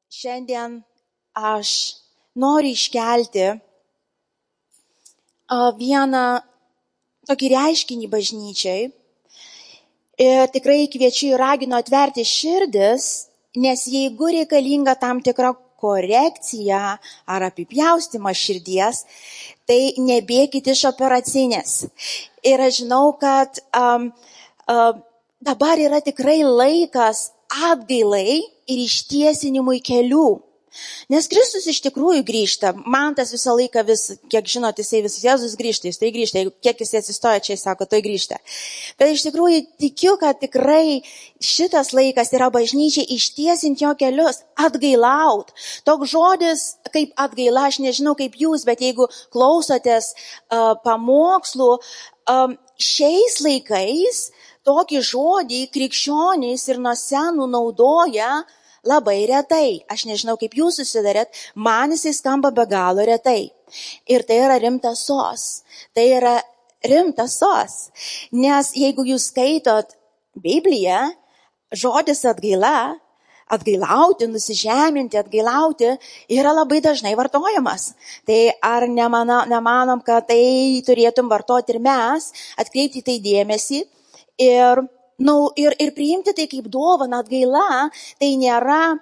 Šiandien aš noriu iškelti vieną tokį reiškinį bažnyčiai. Ir tikrai kviečiu ir raginu atverti širdis, nes jeigu reikalinga tam tikra korekcija ar apipjaustymas širdies, tai nebėkit iš operacinės. Ir aš žinau, kad dabar yra tikrai laikas atgailai ir ištiesinimui kelių. Nes Kristus iš tikrųjų grįžta. Man tas visą laiką kiek žinot, Jėzus grįžta, jis tai grįžta. Kiek jis atsistoja čia, jis sako, tai grįžta. Bet iš tikrųjų tikiu, kad tikrai šitas laikas yra bažnyčiai ištiesinti jo kelius, atgailaut. Toks žodis kaip atgaila, aš nežinau kaip jūs, bet jeigu klausotės pamokslų, šiais laikais tokį žodį krikščionys ir nuo senų naudoja labai retai. Aš nežinau, kaip jūs susidarėt, man jisai skamba be galo retai. Ir tai yra rimtas sos. Tai yra rimtas sos. Nes jeigu jūs skaitot Bibliją, žodis atgaila, atgailauti, nusižeminti, atgailauti, yra labai dažnai vartojamas. Tai ar nemanom, kad tai turėtum vartoti ir mes, atkreipti tai dėmesį ir priimti tai kaip dovaną. Atgaila tai nėra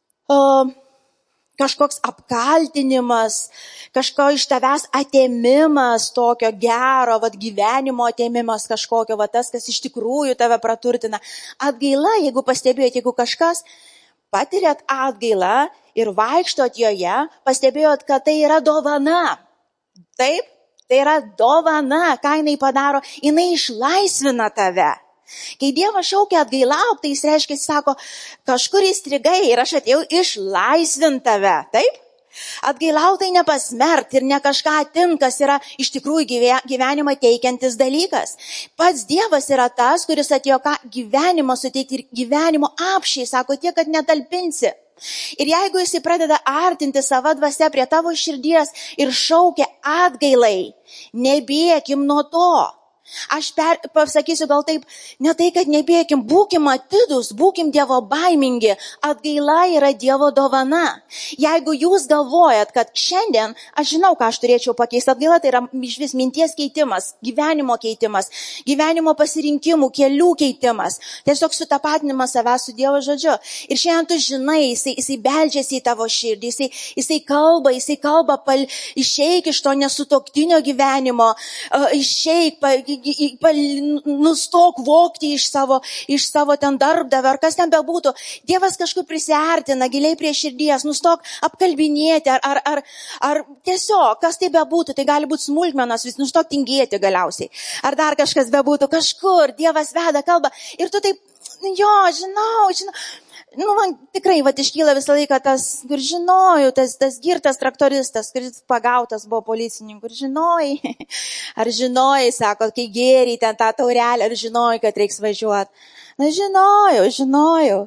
kažkoks apkaltinimas, kažko iš tavęs atėmimas tokio gero, gyvenimo atėmimas kažkokio, tas, kas iš tikrųjų tave praturtina. Atgaila, jeigu pastebėjot, jeigu kažkas patirėt atgailą ir vaikštot joje, pastebėjot, kad tai yra dovana. Taip? Tai yra dovana, ką jinai padaro, jinai išlaisvina tave. Kai Dievas šaukia atgailauk, tai jis reiškia, jis sako, kažkur įstrigai ir aš atėjau išlaisvinti tave. Taip? Atgailauk tai nepasmerkti ir ne kažką atimt, kas yra iš tikrųjų gyvenimą teikiantis dalykas. Pats Dievas yra tas, kuris atėjo gyvenimo suteikti ir gyvenimo apšiai, sako tiek, kad netalpinsi. Ir jeigu jis pradeda artinti savo dvasia prie tavo širdies ir šaukia atgailai, nebėkim nuo to. Aš pasakysiu gal taip, ne tai, kad nebėkim, būkim atidus, būkim Dievo baimingi. Atgaila yra Dievo dovana. Jeigu jūs galvojat, kad šiandien, aš žinau, ką aš turėčiau pakeisti, atgaila tai yra iš vis minties keitimas, gyvenimo pasirinkimų, kelių keitimas. Tiesiog sutapatinimas savęs su Dievo žodžiu. Ir šiandien tu žinai, jisai beldžiasi į tavo širdį, jisai kalba, išeik iš to nesutuoktinio gyvenimo, išeik, nustok vogti iš savo ten darbdavio, ar kas ten bebūtų. Dievas kažkur prisiartina giliai prie širdies, nustok apkalbinėti, ar tiesiog, kas tai bebūtų, tai gali būti smulkmenos, nustok tingėti galiausiai. Ar dar kažkas bebūtų, kažkur Dievas veda kalbą ir tu taip, žinau. Man tikrai iškyla visą laiką tas, kur žinojau, tas girtas traktoristas, kuris pagautas buvo policininkų, ar žinojai, sako, kai gėrei ten tą taurelę, ar žinojai, kad reiks važiuoti. Na, žinojau.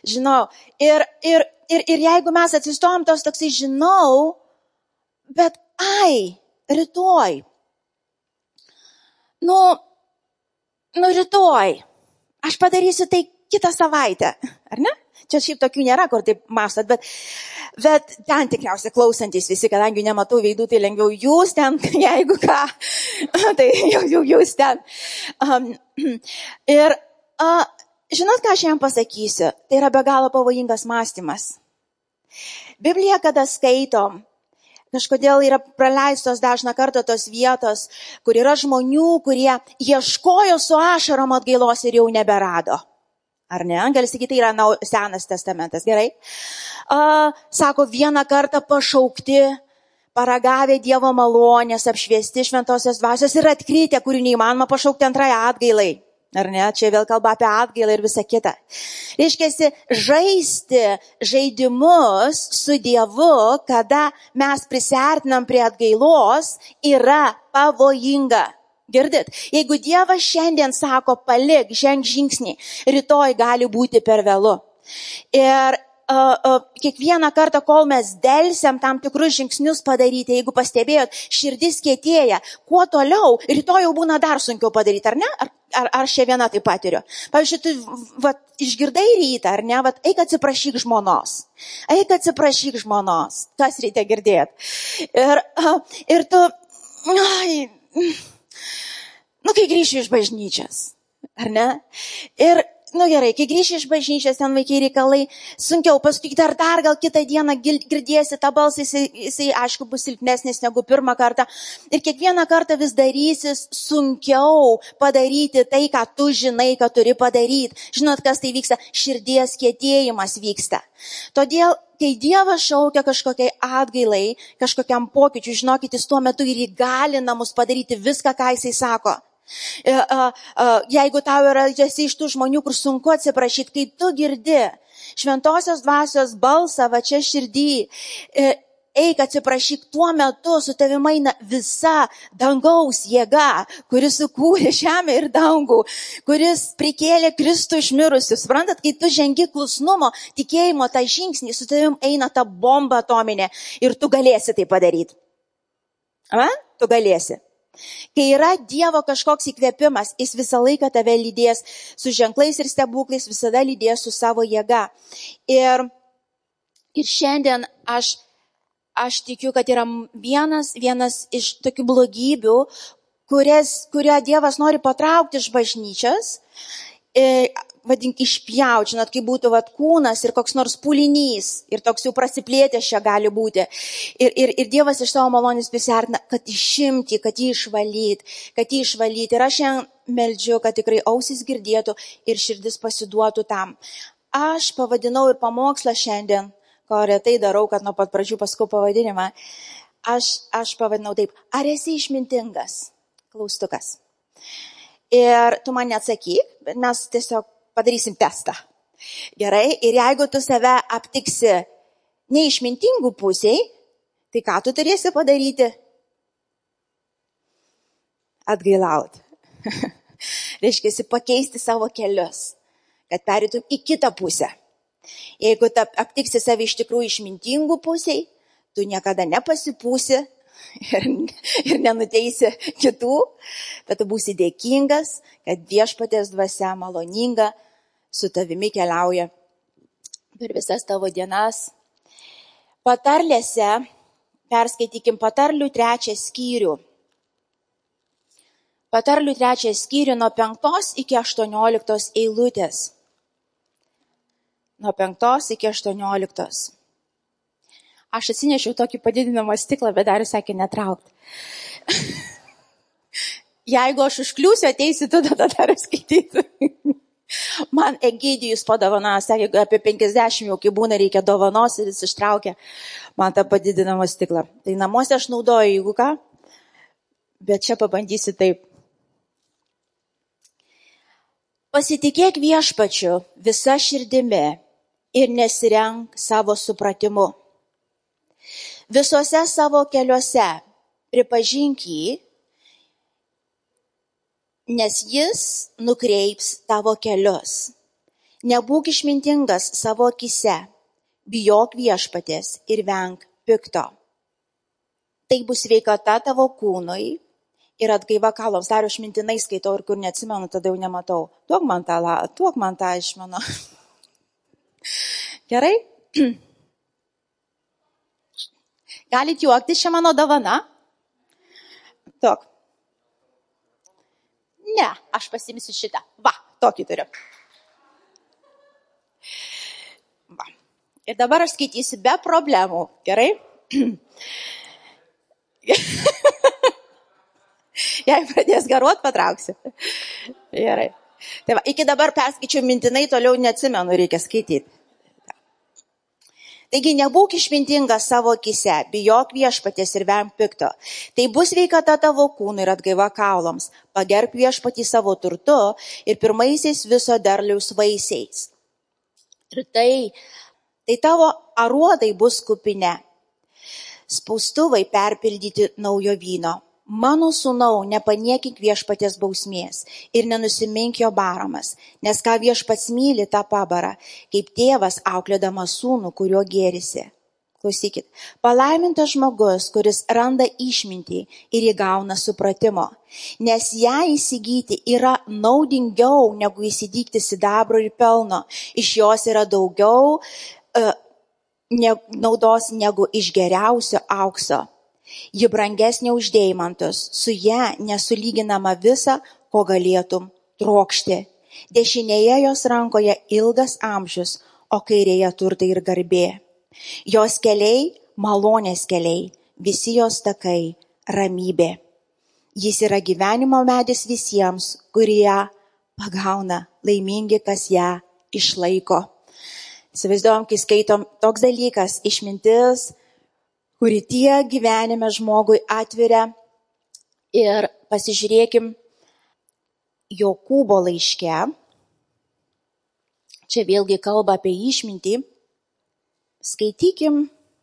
Ir jeigu mes atsistojom tos toksai žinau, bet rytoj. Rytoj. Aš padarysiu tai kitą savaitę, ar ne? Čia šiaip tokių nėra, kur taip mąstat, bet ten tikriausiai klausantis visi, kadangi nematau veidų, tai lengviau jūs ten, jeigu ką, tai jau jūs ten. Ir žinot, ką aš jam pasakysiu? Tai yra be galo pavojingas mąstymas. Bibliją, kada skaitom, kažkodėl yra praleistos dažną kartą tos vietos, kur yra žmonių, kurie ieškojo su ašarom atgailos ir jau neberado. Ar ne? Gali sakyti, tai yra Senas testamentas, gerai? Sako, vieną kartą pašaukti, paragavę Dievo malonės, apšviesti šventosios dvasios ir atkritę, kurių neįmanoma pašaukti antrąją atgailai. Ar ne? Čia vėl kalba apie atgailą ir visą kitą. Reiškiasi, žaisti žaidimus su Dievu, kada mes prisiartinam prie atgailos, yra pavojinga. Girdit? Jeigu Dievas šiandien sako, palik, ženk žingsnį, rytoj gali būti per vėlu. Ir kiekvieną kartą, kol mes delsiam tam tikrus žingsnius padaryti, jeigu pastebėjot, širdis kietėja, kuo toliau, rytoj jau būna dar sunkiau padaryti, ar ne? ar šia viena tai patiriu. Pavyzdžiui, tu išgirdai rytą, ar ne, eik atsiprašyk žmonos. Eik atsiprašyk žmonos. Kas ryte girdėt? Ir tu, kai grįši iš bažnyčios, ar ne? Ir, gerai, kai grįši iš bažnyčios, ten vaikai reikalai, sunkiau, paskui dar gal kitą dieną girdėsi tą balsą, jisai aišku bus silpnesnis negu pirmą kartą. Ir kiekvieną kartą vis darysis sunkiau padaryti tai, ką tu žinai, ką turi padaryti. Žinot, kas tai vyksta? Širdies kietėjimas vyksta. Todėl, kai Dievas šaukia kažkokiai atgailai, kažkokiam pokyčiui, žinokit, jis tuo metu ir įgalina mus padaryti viską, ką jisai sako. Jeigu tau esi iš tų žmonių, kur sunku atsiprašyti, kai tu girdi šventosios dvasios balsą va čia širdį, eik atsiprašyk, tuo metu su tavimi eina visa dangaus jėga, kuris sukūrė žemę ir dangų, kuris prikėlė Kristų iš mirusių. Suprantat, kai tu žengi klusnumo, tikėjimo tą žingsnį, su tavimi eina ta bomba atominė ir tu galėsi tai padaryti. Tu galėsi. Kai yra Dievo kažkoks įkvėpimas, jis visą laiką tave lydės su ženklais ir stebuklais, visada lydės su savo jėga. Ir šiandien aš tikiu, kad yra vienas iš tokių blogybių, kurią Dievas nori patraukti iš bažnyčios, vadink išpjauti, žinot, kai būtų kūnas ir koks nors pūlinys ir toks jau prasiplėtęs čia gali būti. Ir Dievas iš savo malonės prisiartina, kad išimti, kad jį išvalyti. Ir aš šiandien meldžiu, kad tikrai ausis girdėtų ir širdis pasiduotų tam. Aš pavadinau ir pamokslą šiandien, ko retai darau, kad nuo pat pradžių paskui pavadinimą. Aš pavadinau taip, ar esi išmintingas? Klaustukas. Ir tu man neatsakyk, bet mes tiesiog padarysim testą. Gerai, ir jeigu tu save aptiksi neišmintingų pusiai, tai ką tu turėsi padaryti? Atgailauti. Reiškia, pakeisti savo kelius, kad perėtum į kitą pusę. Jeigu aptiksi save iš tikrųjų išmintingų pusiai, tu niekada nepasipūsi ir nenuteisi kitų, bet tu būsi dėkingas, kad Viešpaties dvasia maloninga su tavimi keliauja per visas tavo dienas. Patarlėse, perskaitykim Patarlių 3 skyrių. Patarlių 3 skyrių nuo 5 iki 18 eilutės. Nuo 5 iki 18. Aš atsinešiau tokį padidinamą stiklą, bet dar jis sakė netraukti. Jeigu aš užkliūsiu, ateisiu, tada dar skaityti. Man Egidijus padovanojo, sakė, apie 50 jau kai būna reikia dovanos ir jis ištraukė man tą padidinamą stiklą. Tai namuose aš naudoju, jeigu ką, bet čia pabandysiu taip. Pasitikėk Viešpačiu visa širdimi ir nesirenk savo supratimu. Visuose savo keliuose pripažink jį, nes jis nukreips tavo kelius. Nebūk išmintingas savo akise, bijok Viešpaties ir venk pikto. Tai bus sveikata tavo kūnui ir atgaiva kaulams. Dar aš mintinai skaitau ir kur neatsimenu, tada jau nematau. Duok man tą iš mano. Gerai? Galit juoktis, čia mano dovana? Tok. Ne, aš pasimsiu šitą. Va, tokį turiu. Va. Ir dabar aš skaitysiu be problemų. Gerai? Jei pradės garuot, patrauksiu. Gerai. Tai va, iki dabar perskaičiau mintinai, toliau neatsimenu, reikia skaityti. Taigi nebūk išmintingas savo akise, bijok Viešpaties ir venk pikto. Tai bus sveikata tavo kūnui ir atgaiva kaulams. Pagerk Viešpatį savo turtu ir pirmaisiais viso derliaus vaisiais. Ir tai tavo aruodai bus kupine. Spaustuvai perpildyti naujo vyno. Mano sūnau, nepaniekink Viešpaties bausmės ir nenusimink jo baromas, nes ką Viešpats myli, tą pabara, kaip tėvas auklėdamas sūnų, kuriuo gėrisi. Klausykit, palaimintas žmogus, kuris randa išmintį ir įgauna supratimo, nes ją įsigyti yra naudingiau negu įsidygti sidabro ir pelno. Iš jos yra daugiau naudos negu iš geriausio aukso. Ji brangesnė už deimantus, su ja nesulyginama visa, ko galėtum trokšti. Dešinėje jos rankoje ilgas amžius, o kairėje turtai ir garbė. Jos keliai, malonės keliai, visi jos takai, ramybė. Jis yra gyvenimo medis visiems, kurie pagauna, laimingi, kas ją išlaiko. Įsivaizduojam, kai skaitom toks dalykas, išmintis, kuri tiek gyvenime žmogui atveria. Ir pasižiūrėkim Jokūbo laiške. Čia vėlgi kalba apie išmintį. Skaitykim,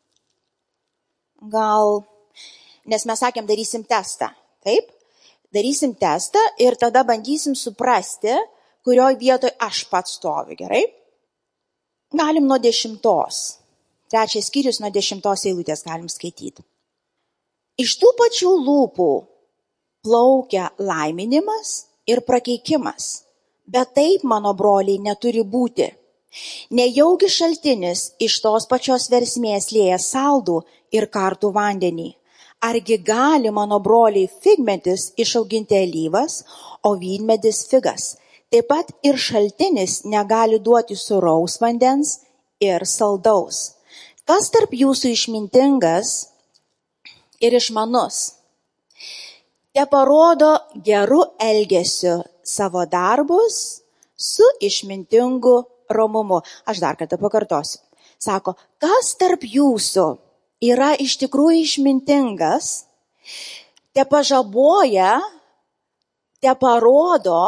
nes mes sakėm, darysim testą. Taip? Darysim testą ir tada bandysim suprasti, kurioj vietoj aš pats stoviu, gerai? Galim nuo 10. 3 skyrius nuo 10 eilutės galim skaityti. Iš tų pačių lūpų plaukia laiminimas ir prakeikimas, bet taip, mano broliai, neturi būti. Nejaugi šaltinis iš tos pačios versmės lieja saldų ir kartų vandenį. Argi gali, mano broliai, figmedis išauginti alyvas, o vynmedis figas. Taip pat ir šaltinis negali duoti sūraus vandens ir saldaus. Kas tarp jūsų išmintingas ir išmanus? Te parodo geru elgesiu savo darbus su išmintingu romumu. Aš dar kartą pakartosiu. Sako, kas tarp jūsų yra iš tikrųjų išmintingas, te pažaboja, te parodo,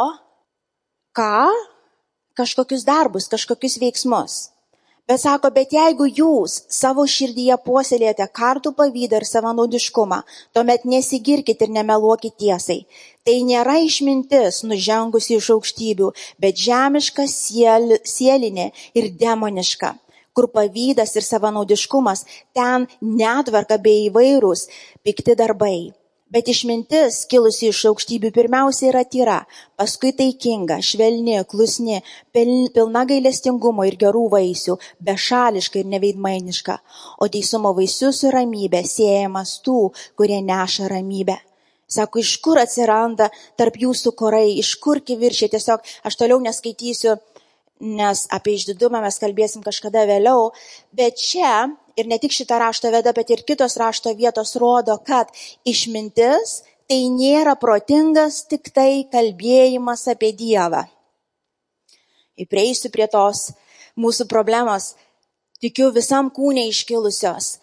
kažkokius darbus, kažkokius veiksmus. Bet sako, bet jeigu jūs savo širdyje puoselėjate kartų pavydą ir savanaudiškumą, tuomet nesigirkit ir nemeluokit tiesai. Tai nėra išmintis nužengusi iš aukštybių, bet žemiška, sielinė ir demoniška, kur pavydas ir savanaudiškumas, ten netvarka bei įvairūs pikti darbai. Bet išmintis, kilusi iš aukštybių, pirmiausia yra tyra, paskui taikinga, švelni, klusni, pilna gailestingumo ir gerų vaisių, bešališka ir neveidmainiška, o teisumo vaisius su ramybė siejamas tų, kurie neša ramybę. Sako, iš kur atsiranda tarp jūsų korai, iš kur kivirčiai, tiesiog aš toliau neskaitysiu, nes apie išdidumą mes kalbėsim kažkada vėliau, bet čia ir ne tik šitą rašto vietą, bet ir kitos rašto vietos rodo, kad išmintis tai nėra protingas tik tai kalbėjimas apie Dievą. Ir prieisiu prie tos mūsų problemos, tikiu visam kūne iškilusios.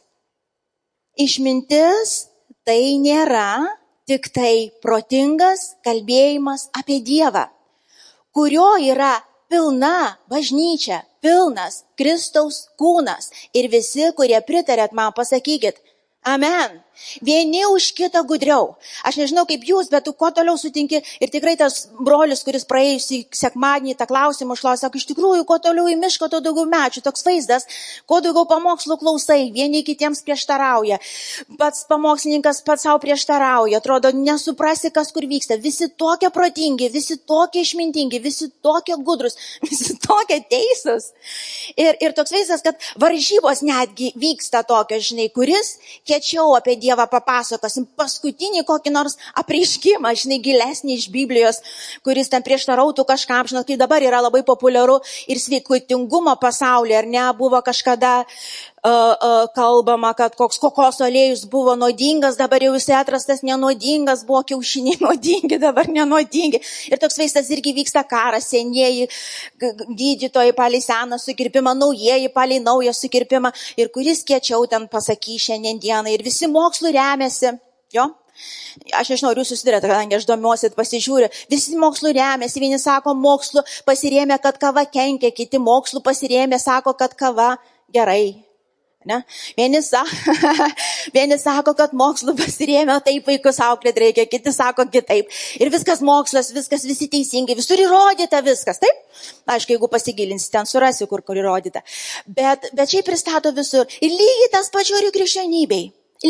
Išmintis tai nėra tik tai protingas kalbėjimas apie Dievą, kurio yra pilna bažnyčia, pilnas Kristaus kūnas. Ir visi, kurie pritarėt man, pasakykit, amen. Vieni už kitą gudriau. Aš nežinau kaip jūs, bet tu kuo toliau sutinki. Ir tikrai tas brolis, kuris praėjusį sekmadienį tą klausimą užklausė, sako, iš tikrųjų, kuo toliau į mišką, tuo daugiau mečių. Toks vaizdas, kuo daugiau pamokslų klausai, vieni kitiems prieštarauja. Pats pamokslininkas pats savo prieštarauja. Atrodo, nesuprasi, kas kur vyksta. Visi tokie protingi, visi tokie išmintingi, visi tokie gudrus, visi tokie teisūs. Ir toks vaizdas, kad varžybos netgi vyksta tokio, žinai, kuris kiečiau apie Dievą papasakosim, paskutinį kokį nors apreiškimą, žinai, gilesnį iš Biblijos, kuris ten prieštarautų kažkam, žinai, kai dabar yra labai populiaru ir sveikutingumo pasaulyje, ar ne, buvo kažkada kalbama, kad koks kokoso aliejus buvo nuodingas, dabar jau jisai atrastas nenuodingas, buvo kiaušiniai nuodingi, dabar nenuodingi. Ir toks vaizdas irgi vyksta karas, senieji gydytojai palei seną sukirpimą, naujieji palei naują sukirpimą. Ir kuris kiečiau ten pasakys šiandien dieną. Ir visi mokslų remiasi. Jo? Aš nežinau, ar jūs susidurėte, kadangi aš domiuosi, pasižiūriu. Visi mokslų remiasi, vieni sako mokslų pasirėmė, kad kava kenkia, kiti mokslų pasirėmė, sako, kad kava gerai. Ne? Vieni sako, kad mokslu pasirėmė, taip vaikus auklėti reikia, kiti sako kitaip. Ir viskas mokslas, viskas visi teisingai, visur įrodyta viskas, taip? Aišku, jeigu pasigilinsi, ten surasi, kur įrodyta. Bet šiaip pristato visur. Ir lygiai tas pačiu ir krikščionybei.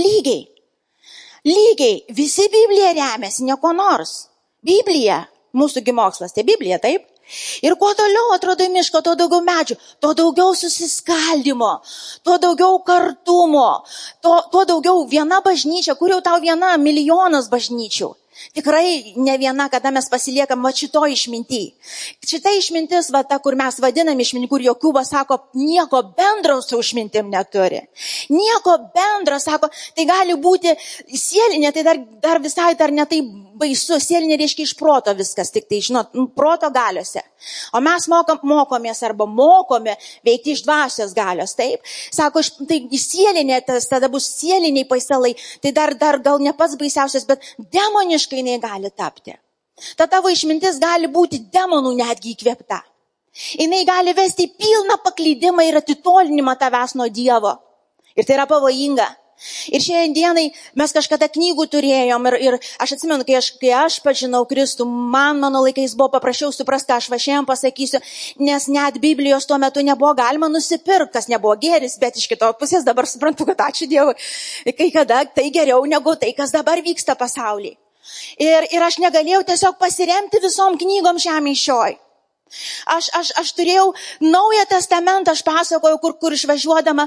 Lygiai. Visi Biblija remiasi, nieko nors. Biblija, mūsųgi mokslas, tai Biblija, taip? Ir kuo toliau atrodo į mišką, tuo daugiau medžių, tuo daugiau susiskaldimo, tuo daugiau kartumo, tuo daugiau viena bažnyčia, kur jau tau viena milijonas bažnyčių. Tikrai ne viena, kada mes pasiliekam va šito išminty. Šita išmintis, va ta, kur mes vadinam išminti, kur Jokūbas sako, nieko bendro su išmintim neturi. Nieko bendro, sako, tai gali būti sielinė, tai dar visai dar ne tai baisu. Sielinė reiškia iš proto viskas, tik tai, žinot, proto galiuose. O mes mokomės arba mokome veikti iš dvasios galios, taip? Sako, tai sielinė, tada bus sieliniai paisalai, tai dar gal ne pats baisiausias, bet demoniškai jinai gali tapti. Ta tavo išmintis gali būti demonų netgi įkvėpta. Jinai gali vesti pilną paklydimą ir atitolinimą tavęs nuo Dievo. Ir tai yra pavojinga. Ir šiandienai mes kažkada knygų turėjom ir aš atsimenu, kai aš pažinau Kristų, mano laikais buvo paprasčiau suprasti, ką aš va šiandien pasakysiu, nes net Biblijos tuo metu nebuvo galima nusipirkti, kas nebuvo geris, bet iš kitos pusės dabar suprantu, kad ačiū Dievui, kai kada tai geriau negu tai, kas dabar vyksta pasaulyje. Ir aš negalėjau tiesiog pasiremti visom knygom žemėj šioj. Aš turėjau Naują testamentą, aš pasakojau, kur išvažiuodama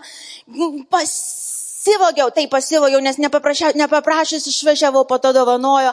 pasivogiau, nes nepaprašęs išvažiavau, po to dovanojo.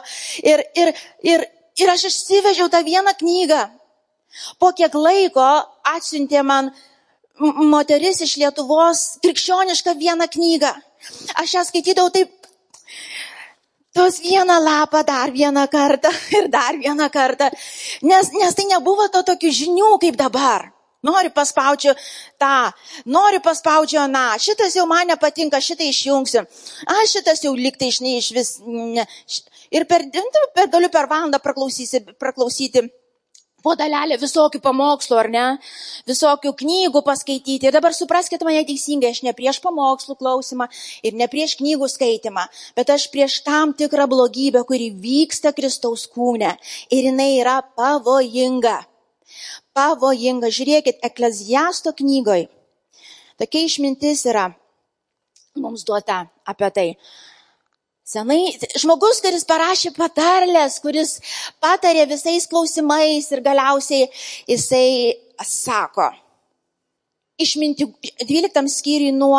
Ir aš išsivežiau tą vieną knygą. Po kiek laiko atsiuntė man moteris iš Lietuvos krikščionišką vieną knygą. Aš ją skaitydavau taip, tos vieną lapą dar vieną kartą ir dar vieną kartą, nes tai nebuvo to tokių žinių kaip dabar. Noriu paspaudžiu tą, noriu paspaudžiu aną, šitas jau man nepatinka, šitą išjungsiu, šitas jau liktai iš vis, ne. Ir galiu per valandą praklausyti po dalelę visokių pamokslų, ar ne, visokių knygų paskaityti. Ir dabar supraskite mane teisingai, aš ne prieš pamokslų klausimą ir ne prieš knygų skaitimą, bet aš prieš tam tikrą blogybę, kuri vyksta Kristaus kūne. Ir jinai yra pavojinga. Pavojinga. Žiūrėkit, Ekleziasto knygoj. Tokia išmintis yra mums duota apie tai. Senai, žmogus, kuris parašė patarlės, kuris patarė visais klausimais ir galiausiai jisai sako, išminti 12 skyriui nuo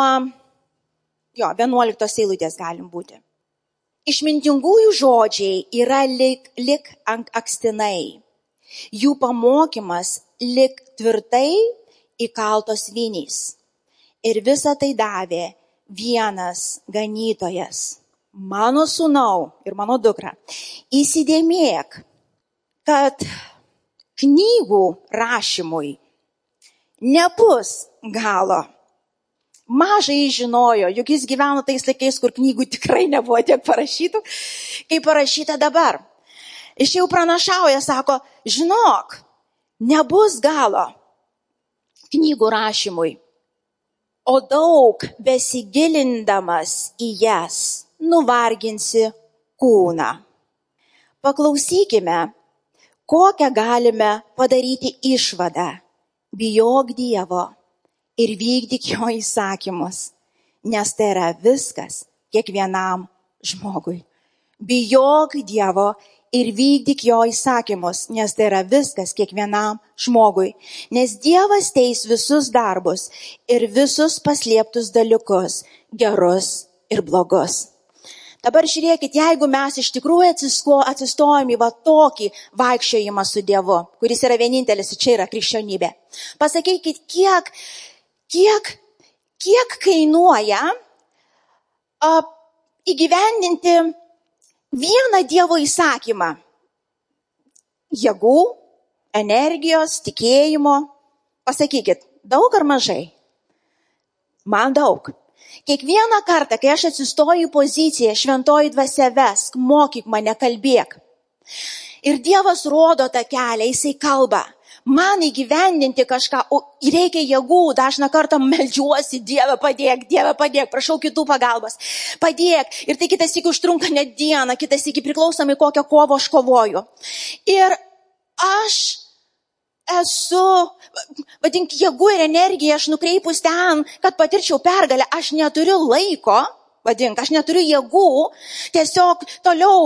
11 eilutės galim būti. Išmintingųjų žodžiai yra lik akstinai, jų pamokymas lik tvirtai įkaltos vinys. Ir visą tai davė vienas ganytojas. Mano sūnau ir mano dukra, įsidėmėk, kad knygų rašymui nebus galo. Mažai žinojo, juk jis gyveno tais laikais, kur knygų tikrai nebuvo tiek parašytų, kaip parašyta dabar. Jis jau pranašauja, sako, žinok, nebus galo knygų rašymui, o daug besigilindamas į jas nuvarginsi kūną. Paklausykime, kokią galime padaryti išvadą. Bijok Dievo ir vykdyk jo įsakymus, nes tai yra viskas kiekvienam žmogui. Bijok Dievo ir vykdyk jo įsakymus, nes tai yra viskas kiekvienam žmogui. Nes Dievas teis visus darbus ir visus paslėptus dalykus, gerus ir blogus. Dabar žiūrėkit, jeigu mes iš tikrųjų atsistojame į va tokį vaikščiojimą su Dievu, kuris yra vienintelis, čia yra krikščionybė. Pasakykit, kiek kainuoja įgyvendinti vieną Dievo įsakymą. Jėgų, energijos, tikėjimo. Pasakykit, daug ar mažai? Man daug. Kiekvieną kartą, kai aš atsistoju į poziciją, šventoji dvasia vesk, mokyk mane, kalbėk. Ir Dievas rodo tą kelią, jisai kalba. man įgyvendinti kažką, o reikia jėgų, dažną kartą meldžiuosi, Dieve padėk, prašau kitų pagalbos, padėk. Ir tai kitas iki užtrunka net dieną, kitas iki priklausomai kokią kovą aš kovoju. Ir aš esu, vadink, jėgų ir energiją aš nukreipus ten, kad patirčiau pergalę, aš neturiu laiko. Vadink, aš neturiu jėgų tiesiog toliau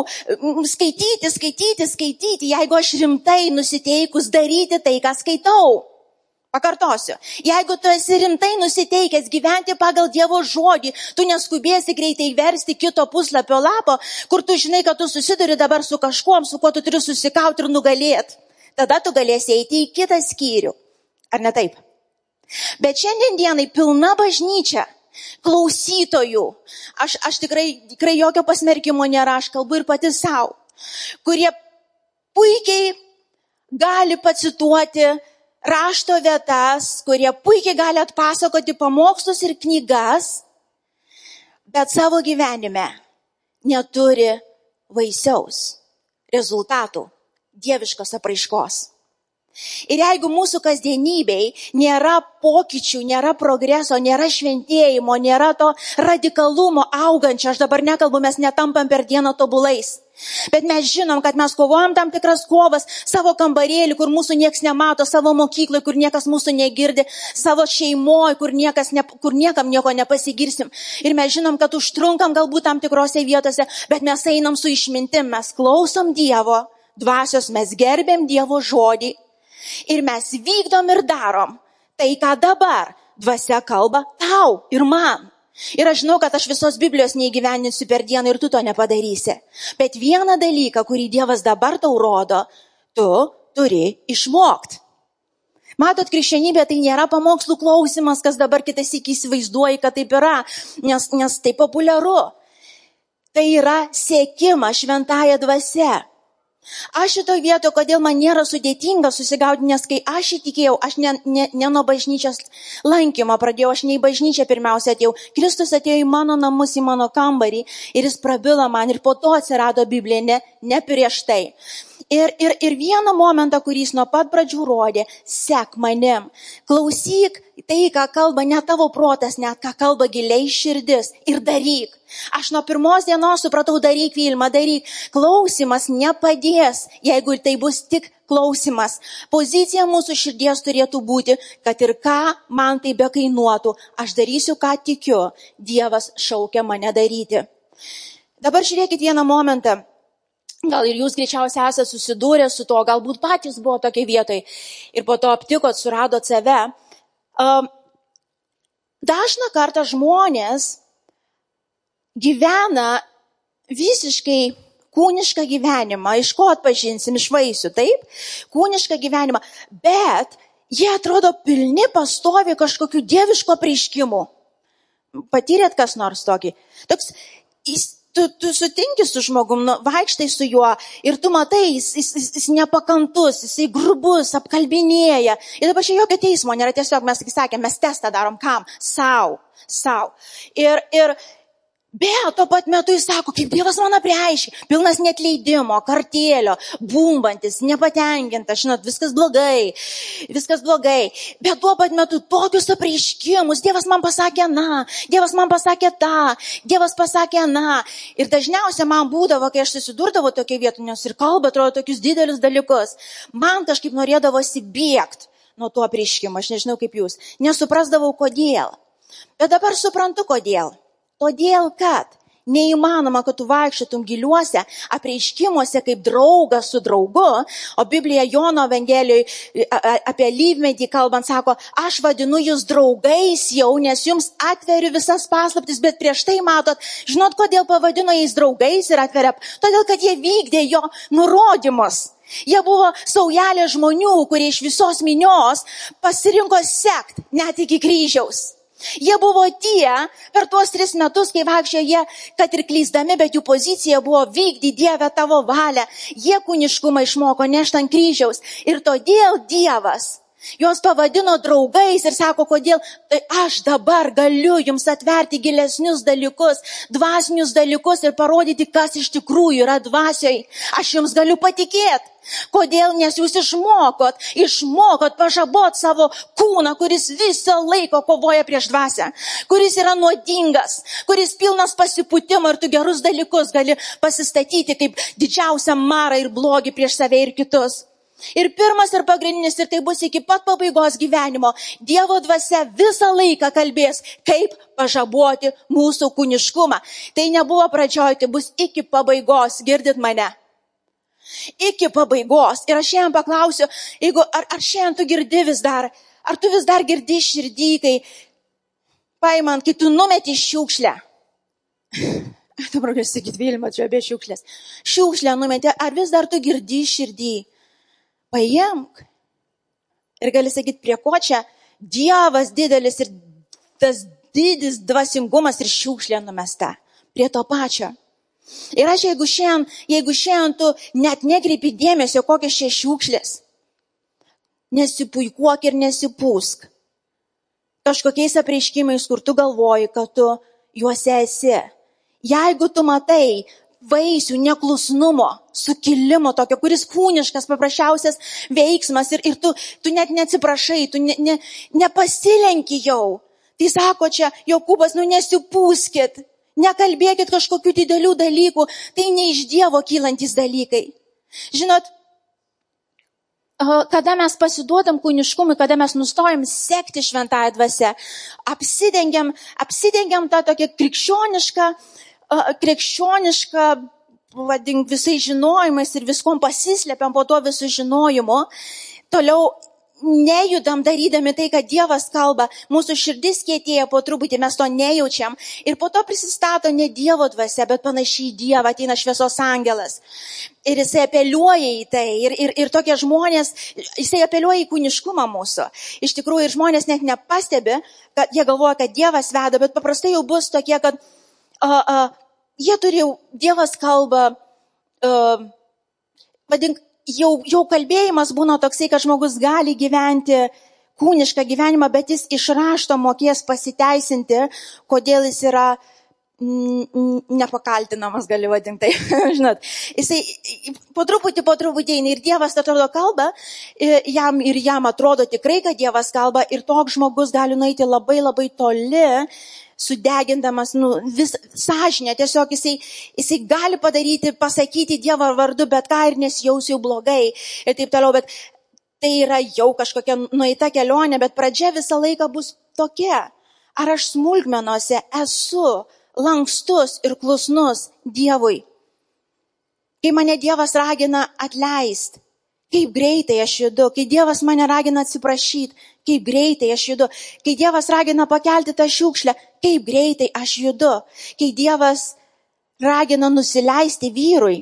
skaityti, jeigu aš rimtai nusiteikus daryti tai, ką skaitau. Pakartosiu, jeigu tu esi rimtai nusiteikęs gyventi pagal Dievo žodį, tu neskubėsi greitai versti kito puslapio lapo, kur tu žinai, kad tu susiduri dabar su kažkuom, su kuo tu turi susikauti ir nugalėti. Tada tu galėsi eiti į kitą skyrių. Ar ne taip? Bet šiandien dienai pilna bažnyčia. Klausytojų, aš tikrai jokio pasmerkimo nėra, aš kalbu ir pati savo, kurie puikiai gali pacituoti rašto vietas, kurie puikiai gali atpasakoti pamokslus ir knygas, bet savo gyvenime neturi vaisiaus, rezultatų, dieviškos apraiškos. Ir jeigu mūsų kasdienybei nėra pokyčių, nėra progreso, nėra šventėjimo, nėra to radikalumo augančio, aš dabar nekalbu, mes netampam per dieną tobulais. Bet mes žinom, kad mes kovojam tam tikras kovas savo kambarėlį, kur mūsų nieks nemato, savo mokyklai, kur niekas mūsų negirdi, savo šeimoje, kur niekam nieko nepasigirsim. Ir mes žinom, kad užtrunkam galbūt tam tikrose vietose, bet mes einam su išmintim, mes klausom Dievo dvasios, mes gerbėm Dievo žodį. Ir mes vykdom ir darom tai, ką dabar dvasia kalba tau ir man. Ir aš žinau, kad aš visos Biblijos neįgyvendinsiu per dieną ir tu to nepadarysi. Bet vieną dalyką, kurį Dievas dabar tau rodo, tu turi išmokti. Matot, krikščionybė tai nėra pamokslų klausimas, kas dabar kitas iki įsivaizduoja, kad taip yra, nes tai populiaru. Tai yra siekimas šventąja dvasia. Aš šitoje vietoje, kodėl man nėra sudėtinga susigauti, nes kai aš įtikėjau, aš ne nuo bažnyčios lankymo pradėjau, aš ne į bažnyčią pirmiausia atėjau. Kristus atėjo į mano namus, į mano kambarį ir jis prabilo man ir po to atsirado Biblija, ne prieš tai. Ir vieną momentą, kurį jis nuo pat pradžių rodė, sek manim, klausyk tai, ką kalba ne tavo protas, net ką kalba giliai širdis ir daryk. Aš nuo pirmos dienos supratau, daryk, Vilma, daryk. Klausimas nepadės, jeigu tai bus tik klausimas. Pozicija mūsų širdies turėtų būti, kad ir ką man tai bekainuotų, aš darysiu, ką tikiu. Dievas šaukia mane daryti. Dabar žiūrėkit vieną momentą. Gal ir jūs greičiausiai esate susidūrę su to, galbūt patys buvo tokiai vietoj ir po to aptikot, suradot save. Dažną kartą žmonės gyvena visiškai kūnišką gyvenimą, iš ko atpažinsim, iš vaisių, taip? Kūnišką gyvenimą, bet jie atrodo pilni pastovi kažkokių dieviško apreiškimų. Patyrėt kas nors tokį? Toks, tu sutinki su žmogum, vaikštai su juo ir tu matai, jis nepakantus, jisai grubus, apkalbinėja. Ir dabar čia jokio teismo nėra, tiesiog mes, kaip sakėm, mes testą darom kam? Sau. Ir bet tuo pat metu jis sako, kaip Dievas man apreiškė, pilnas neatleidimo, kartėlio, bumbantis, nepatenkintas, žinot, viskas blogai. Bet tuo pat metu tokius apreiškimus, Dievas man pasakė na, Dievas man pasakė tą, Dievas pasakė na. Ir dažniausiai man būdavo, kai aš susidurdavau tokie vietų, nes ir kalba atrodo tokius didelius dalykus, man kažkaip norėdavosi bėgti nuo to apreiškimo, aš nežinau kaip jūs, nesuprasdavau kodėl. Bet dabar suprantu kodėl. Todėl, kad neįmanoma, kad tu vaikščiotum giliuose apreiškimuose kaip draugas su draugu, o Biblija Jono Evangelijoje apie alyvmedį kalbant sako, aš vadinu jūs draugais jau, nes jums atveriu visas paslaptis, bet prieš tai matot, žinot, kodėl pavadino jais draugais ir atveria? Todėl, kad jie vykdė jo nurodymus. Jie buvo saujelė žmonių, kurie iš visos minios pasirinko sekt net iki kryžiaus. Jie buvo tie, per tuos 3 metus, kai vaikščiojo jie, kad ir klysdami, bet jų pozicija buvo vykdyti Dieve tavo valią. Jie kūniškumą išmoko nešti ant kryžiaus. Ir todėl Dievas Jos pavadino draugais ir sako, kodėl, tai aš dabar galiu jums atverti gilesnius dalykus, dvasinius dalykus ir parodyti, kas iš tikrųjų yra dvasioj. Aš jums galiu patikėti. Kodėl? Nes jūs išmokot pažabot savo kūną, kuris visą laiką kovoja prieš dvasią, kuris yra nuodingas, kuris pilnas pasipūtimo ir tu gerus dalykus gali pasistatyti kaip didžiausią marą ir blogį prieš save ir kitus. Ir pirmas ir pagrindinis, ir tai bus iki pat pabaigos gyvenimo, Dievo dvasia visą laiką kalbės, kaip pažaboti mūsų kūniškumą. Tai nebuvo pradžioj, tai bus iki pabaigos, girdit mane? Iki pabaigos. Ir aš šiandien paklausiu, ar šiandien tu girdi vis dar, ar tu vis dar girdi širdį, kai tu numeti šiukšlę. Dabar galiu sakyti, Vilma, čia apie šiukšlės. Šiukšlę numeti, ar vis dar tu girdi širdį? Paimk. Ir gali sakyti, prie ko čia Dievas didelis ir tas didis dvasingumas ir šiukšlė numesta. Prie to pačio. Ir aš, jeigu šiandien tu net nekreipi dėmesio, kokios čia šiukšlės, nesipuikuok ir nesipūsk. Kažkokiais apreiškimais, kur tu galvoji, kad tu juose esi. Jeigu tu matai vaisių neklusnumo, sukilimo tokio, kuris kūniškas, paprasčiausias veiksmas ir tu net neatsiprašai, tu nepasilenki jau. Tai sako čia Jokūbas, nesipūskit, nekalbėkit kažkokių didelių dalykų, tai ne iš Dievo kylantis dalykai. Žinot, kada mes pasiduodam kūniškumui, kada mes nustojam sekti šventąją dvasią, apsidengiam tą tokią krikščionišką, vadink, visai žinojimais ir viskom pasislepiam po to visų žinojimu, toliau nejudam darydami tai, kad Dievas kalba, mūsų širdis kietėja po truputį, mes to nejaučiam ir po to prisistato ne Dievo dvasia, bet panašiai Dievą, ateina šviesos angelas. Ir jisai apeliuoja į tai. Ir tokie žmonės, jisai apeliuoja į kūniškumą mūsų. Iš tikrųjų, ir žmonės net nepastebi, kad jie galvoja, kad Dievas veda, bet paprastai jau bus tokie, kad jie turi jau, Dievas kalba, vadink, jau kalbėjimas būna toksai, kad žmogus gali gyventi kūnišką gyvenimą, bet jis iš rašto mokės pasiteisinti, kodėl jis yra nepakaltinamas, gali vadinti tai. Žinot, jisai po truputį ir Dievas atrodo kalba, jam atrodo tikrai, kad Dievas kalba ir toks žmogus gali nueiti labai labai toli, sudegindamas vis sąžinę, tiesiog jisai gali padaryti, pasakyti Dievo vardu, bet ką ir nesijaus jau blogai ir taip toliau, bet tai yra jau kažkokia nueita kelionė, bet pradžia visą laiką bus tokia. Ar aš smulkmenose esu lankstus ir klusnus Dievui? Kai mane Dievas ragina atleisti, kaip greitai aš judu, kai Dievas mane ragina atsiprašyti, kaip greitai aš judu, kai Dievas ragina pakelti tą šiukšlę, kaip greitai aš judu, kai Dievas ragina nusileisti vyrui,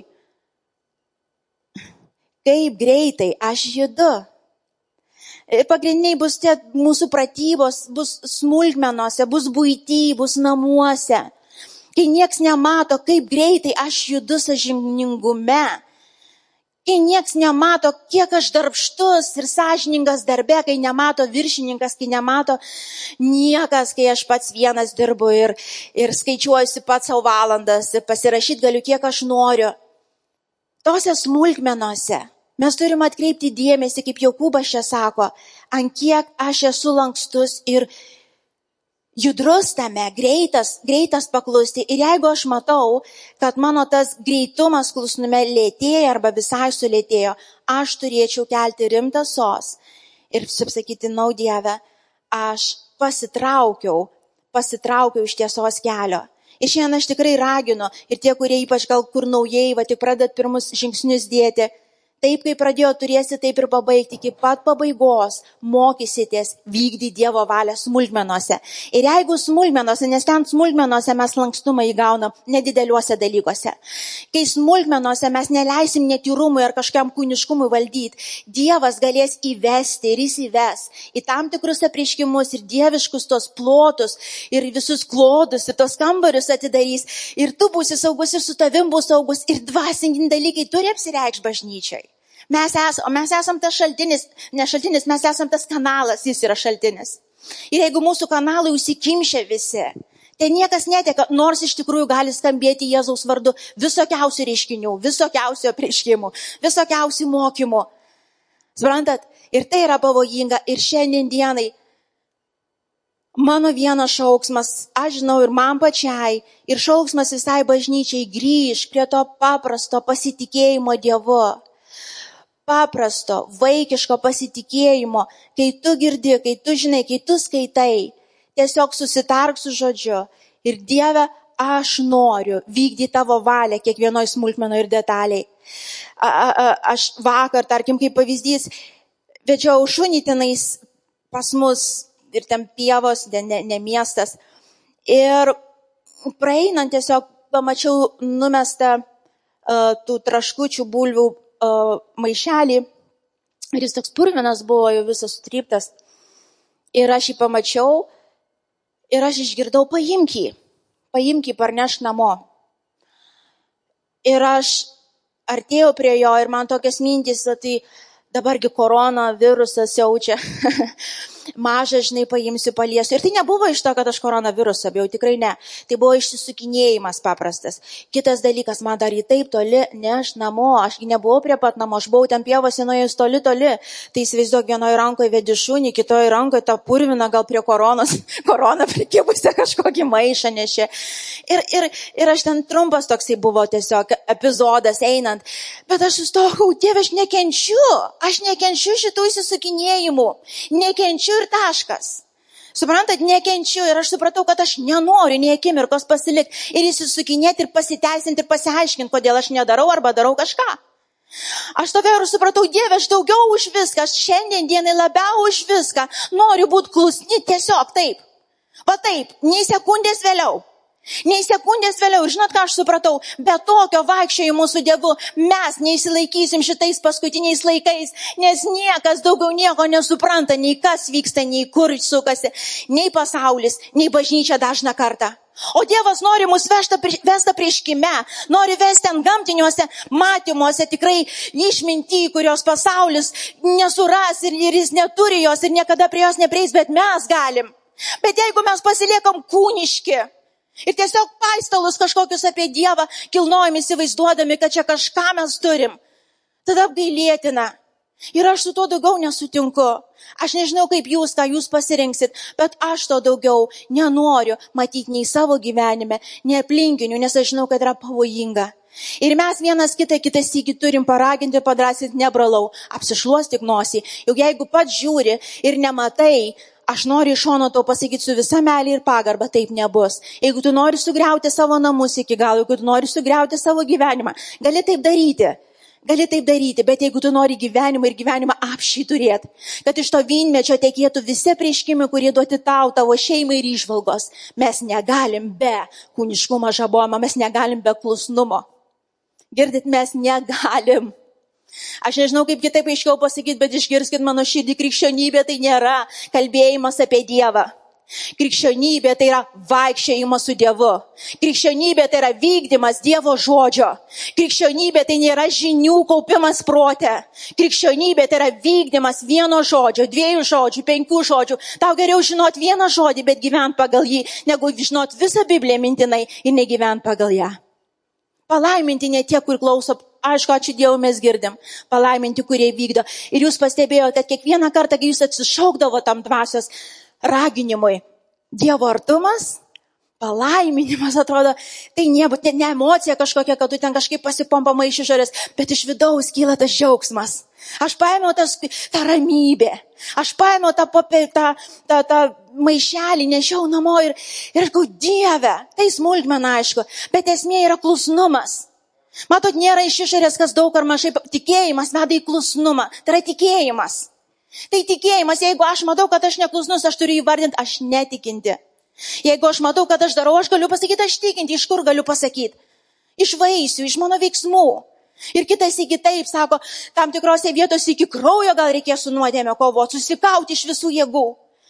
kaip greitai aš judu. Pagrindiniai bus tie mūsų pratybos, bus smulkmenose, bus buity, bus namuose, kai nieks nemato, kaip greitai aš judu sąžiningume. Kai nieks nemato, kiek aš darbštus ir sąžiningas darbe, kai nemato viršininkas, kai nemato niekas, kai aš pats vienas dirbu ir skaičiuojusi pats savo valandas ir pasirašyti galiu, kiek aš noriu. Tose smulkmenose mes turim atkreipti dėmesį, kaip Jokūbas čia sako, ant kiek aš esu lankstus ir judrus tame, greitas paklusti. Ir jeigu aš matau, kad mano tas greitumas klusnume lėtėja arba visai sulėtėjo, aš turėčiau kelti rimtą sos ir sakyti, Dieve, aš pasitraukiau iš tiesos kelio. Ir šiandien aš tikrai raginu, ir tie, kurie ypač gal kur naujai, tik pradedat pirmus žingsnius dėti, taip, kaip pradėjo, turėsi taip ir pabaigti. Iki pat pabaigos mokysitės vykdyti Dievo valią smulkmenose. Ir jeigu smulkmenose, nes ten smulkmenose mes lankstumą įgaunam nedideliuose dalykuose. Kai smulkmenose mes neleisim netyrumui ar kažkiam kūniškumui valdyti, Dievas galės įvesti ir jis įves į tam tikrus apreiškimus ir dieviškus tos plotus ir visus klodus ir tos kambarius atidarys. Ir tu būsi saugus ir su tavim bus saugus ir dvasiniai dalykai turi apsireikšti bažnyčiai. Mes esam tas šaltinis, ne šaltinis, mes esam tas kanalas, jis yra šaltinis. Ir jeigu mūsų kanalai užsikimšia visi, tai niekas neteka, nors iš tikrųjų gali skambėti Jėzaus vardu visokiausių reiškinių, visokiausių apreiškimų, visokiausių mokymų. Suprantat? Ir tai yra pavojinga. Ir šiandien dienai mano vienas šauksmas, aš žinau ir man pačiai, ir šauksmas visai bažnyčiai grįžk prie to paprasto pasitikėjimo Dievu. Paprasto, vaikiško pasitikėjimo, kai tu girdi, kai tu žinai, kai tu skaitai, tiesiog susitark su žodžiu ir Dieve, aš noriu vykdyti tavo valią kiekvienoj smulkmenoj ir detaliai. Aš vakar, tarkim, kaip pavyzdys, vedžiau šunį tenais pas mus ir ten pievos, ne miestas. Ir praeinant tiesiog pamačiau numestą tų traškučių bulvių maišelį ir jis toks purvinas buvo, jau visas sutryptas. Ir aš jį pamačiau ir aš išgirdau paimk jį, parnešk namo. Ir aš artėjau prie jo ir man tokias mintys, tai dabargi koronavirusas siaučia. Mažą, žinai, paimsiu, paliesiu. Ir tai nebuvo iš to, kad aš koronavirusą bijau, tikrai ne. Tai buvo išsisukinėjimas paprastas. Kitas dalykas, man dar į taip toli, ne aš namo, aš nebuvau prie pat namo, aš buvau ten pievose nuėjus toli. Tai įsivaizduok, vienoje rankoje vedi šunį, kitoje rankoje tą purviną, gal prie korona prikibusią kažkokį maišą nešė. Ir aš ten trumpas toksai buvo tiesiog epizodas einant. Bet aš sustojau, Dieve, aš nekenčiu šitų įsisukinėjimų. Nekenčiu ir taškas. Suprantat, nekenčiu ir aš supratau, kad aš nenoriu nei akimirkos pasilikti ir įsisukinėti ir pasiteisinti ir pasiaiškinti, kodėl aš nedarau arba darau kažką. Aš stovėjau ir supratau, Dieve, aš daugiau už viską, aš šiandien dienai labiau už viską noriu būti klusni tiesiog taip. Va taip, nei sekundės vėliau. Ir žinot, ką aš supratau, be tokio vaikščiojimo su Dievu mes neįsilaikysim šitais paskutiniais laikais, nes niekas daugiau nieko nesupranta, nei kas vyksta, nei kur sukasi, nei pasaulis, nei bažnyčia dažną kartą. O Dievas nori mus vesti prieškime, nori vesti ant gamtiniuose matymuose tikrai išminty, kurios pasaulis nesuras ir jis neturi jos ir niekada prie jos neprieis, bet mes galim. Bet jeigu mes pasiliekam kūniški, ir tiesiog paistalus kažkokius apie Dievą kilnojam įsivaizduodami, kad čia kažką mes turim, tada apgailėtina. Ir aš su to daugiau nesutinku. Aš nežinau, kaip jūs, ką jūs pasirinksit, bet aš to daugiau nenoriu matyti nei savo gyvenime, nei aplinkinių, nes aš žinau, kad yra pavojinga. Ir mes vienas kitą sykį turim paraginti, padrasinti, nebralau, apsišluostyk nosį. Juk jeigu pats žiūri ir nematai, aš noriu iš šono to pasakyti su visa meilė ir pagarba, taip nebus. Jeigu tu nori sugriauti savo namus iki galo, jeigu tu nori sugriauti savo gyvenimą, gali taip daryti, bet jeigu tu nori gyvenimą ir gyvenimą apšiai turėti, kad iš to vynmečio tekėtų visi prieškimai, kurie duoti tavo šeimai ir įžvalgos, mes negalim be kūniškumo žabojimo, mes negalim be klusnumo. Girdit, mes negalim. Aš nežinau, kaip kitaip aiškiau pasakyti, bet išgirskit mano širdį, krikščionybė tai nėra kalbėjimas apie Dievą. Krikščionybė tai yra vaikščiojimas su Dievu. Krikščionybė tai yra vykdymas Dievo žodžio. Krikščionybė tai nėra žinių kaupimas prote. Krikščionybė tai yra vykdymas vieno žodžio, 2 žodžių, 5 žodžių. Tau geriau žinot vieną žodį, bet gyvent pagal jį, negu žinot visą Bibliją mintinai ir negyvent pagal ją. Palaiminti ne tie, kur klauso, aišku, ačiū Dievui mes girdim, palaiminti, kurie vykdo. Ir jūs pastebėjote, kad kiekvieną kartą, kai jūs atsišaukdavo tam dvasios raginimui, Dievo artumas, palaiminimas, atrodo, tai ne emocija kažkokia, kad tu ten kažkaip pasipompama iš išorės, bet iš vidaus kyla tas džiaugsmas. Aš paėmiau tą ramybę, aš paėmiau tą maišelį, nešiau namo ir galvoju, Dieve, tai smulkmena aišku, bet esmė yra klusnumas. Matot, nėra iš išorės, kas daug ar mažai, tikėjimas veda į klusnumą, tai yra tikėjimas. Tai tikėjimas, jeigu aš matau, kad aš neklusnus, aš turiu įvardinti, aš netikinti. Jeigu aš matau, kad aš darau, aš galiu pasakyti, aš tikinti, iš kur galiu pasakyti? Iš vaisių, iš mano veiksmų. Ir kitas iki taip, sako, tam tikrose vietose iki kraujo gal reikės su nuodėmė kovoti, susikauti iš visų jėgų.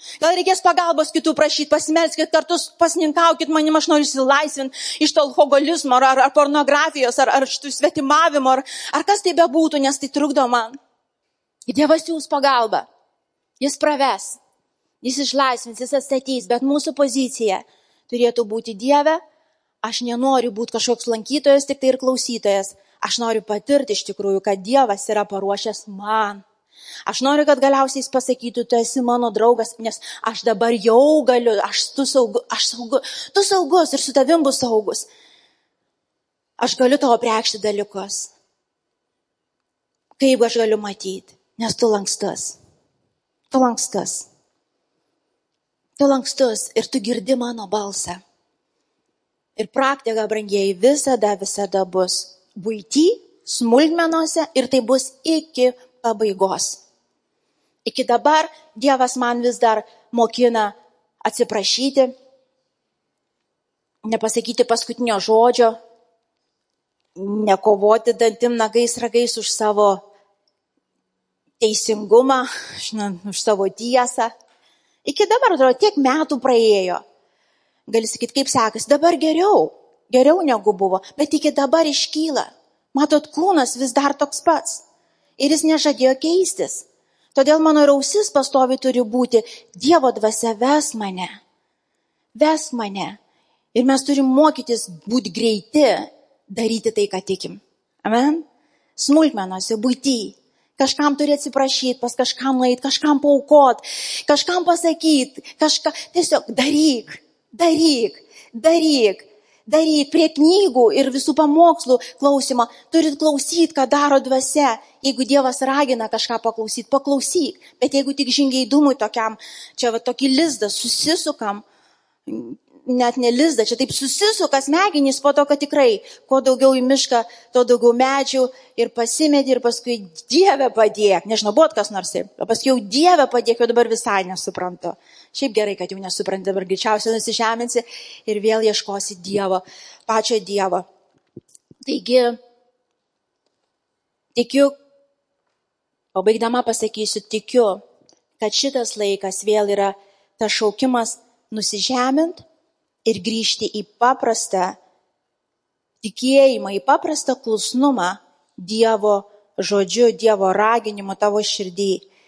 Gal reikės pagalbos kitų prašyti, pasimelskit kartu, pasninkaukit manim, aš noriu įsilaisvinti iš to alkoholizmo, ar pornografijos, ar šitų svetimavimo, ar kas tai bebūtų, nes tai trukdo man. Dievas jūs pagalba. Jis praves, jis išlaisvins, jis atstatys, bet mūsų pozicija turėtų būti Dieve, aš nenoriu būti kažkoks lankytojas, tik tai ir klausytojas. Aš noriu patirti iš tikrųjų, kad Dievas yra paruošęs man. Aš noriu, kad galiausiai jis pasakytų, tu esi mano draugas, nes aš dabar jau galiu, tu saugus ir su tavim bus saugus. Aš galiu tavo priekšti dalykus. Kaip aš galiu matyti, nes tu lankstus. Tu lankstus. Tu lankstus ir tu girdi mano balsą. Ir praktika, brangieji, visada bus buity, smulkmenose ir tai bus iki pabaigos. Iki dabar Dievas man vis dar mokina atsiprašyti, nepasakyti paskutinio žodžio, nekovoti dantim nagais ragais už savo teisingumą, už savo tiesą. Iki dabar, atrodo, tiek metų praėjo. Gali sakyti, kaip sekasi, dabar geriau negu buvo, bet iki dabar iškyla. Matot, kūnas vis dar toks pats. Ir jis nežadėjo keistis. Todėl mano ausis pastovi turi būti, Dievo dvasia ves mane. Ves mane. Ir mes turim mokytis būti greiti, daryti tai, ką tikim. Amen? Smulkmenose, buity. Kažkam turi atsiprašyti, pas kažkam nueiti, kažkam paaukot, kažkam pasakyti, tiesiog daryk. Prie knygų ir visų pamokslų klausimo. Turit klausyti, ką daro dvasia. Jeigu Dievas ragina kažką paklausyk. Bet jeigu tik žingeidumui tokiam, čia va tokį lizdą susisukam, net ne lizdą, čia taip susisuka smegenys po to, kad tikrai, kuo daugiau į mišką, tuo daugiau medžių ir pasimedi ir paskui Dieve padėk. Nežinau, buvo kas nors taip. Paskui jau Dieve padėk, jau dabar visai nesuprantu. Šiaip gerai, kad jau nesupranti, dabar greičiausiai nusižeminsi ir vėl ieškosi Dievo, pačio Dievo. Taigi, tikiu, pabaigdama pasakysiu, tikiu, kad šitas laikas vėl yra tas šaukimas nusižemint ir grįžti į paprastą tikėjimą, į paprastą klusnumą Dievo žodžiu, Dievo raginimu tavo širdį.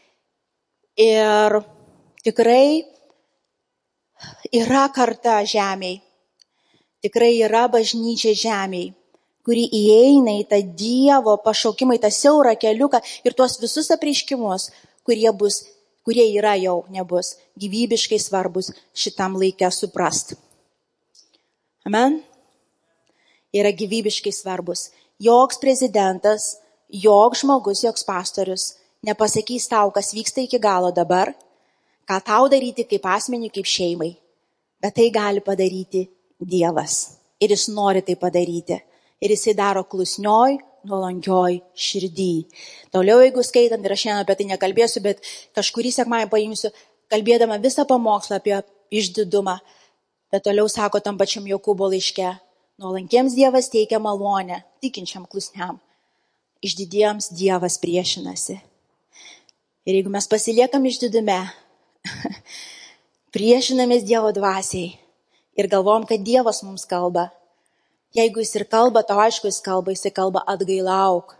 Ir tikrai yra karta žemėj, tikrai yra bažnyčia žemėj, kuri įeina į tą Dievo pašaukimą, į tą siaurą keliuką ir tuos visus apreiškimus, kurie yra jau, nebus gyvybiškai svarbus šitam laikę suprast. Amen? Yra gyvybiškai svarbus. Joks prezidentas, joks žmogus, joks pastorius nepasakys tau, kas vyksta iki galo dabar, ką tau daryti kaip asmeniui, kaip šeimai. Bet tai gali padaryti Dievas. Ir jis nori tai padaryti. Ir jisai daro klusnioj, nuolankioj širdį. Toliau, jeigu skaitant, ir aš šiandien apie tai nekalbėsiu, bet kažkurį sekmadienį paimsiu, kalbėdama visą pamokslą apie išdidumą. Bet toliau sako tam pačiam Jokūbo laiške, nuolankiems Dievas teikia malonę, tikinčiam klusniam. Išdidiems Dievas priešinasi. Ir jeigu mes pasiliekam išdidume, priešinamės Dievo dvasiai ir galvom, kad Dievas mums kalba. Jeigu jis ir kalba, tau aišku, jis kalba atgailauk.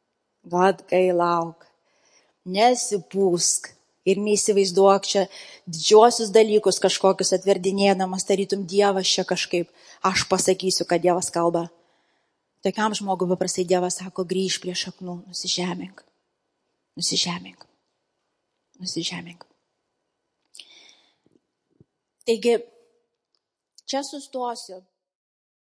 Nesipūsk. Ir neįsivaizduok čia didžiosius dalykus kažkokius atverdinėdamas, tarytum Dievas čia kažkaip. Aš pasakysiu, kad Dievas kalba. Tokiam žmogui paprastai Dievas sako, grįž prie šaknų, nusižemink. Taigi, čia sustosiu.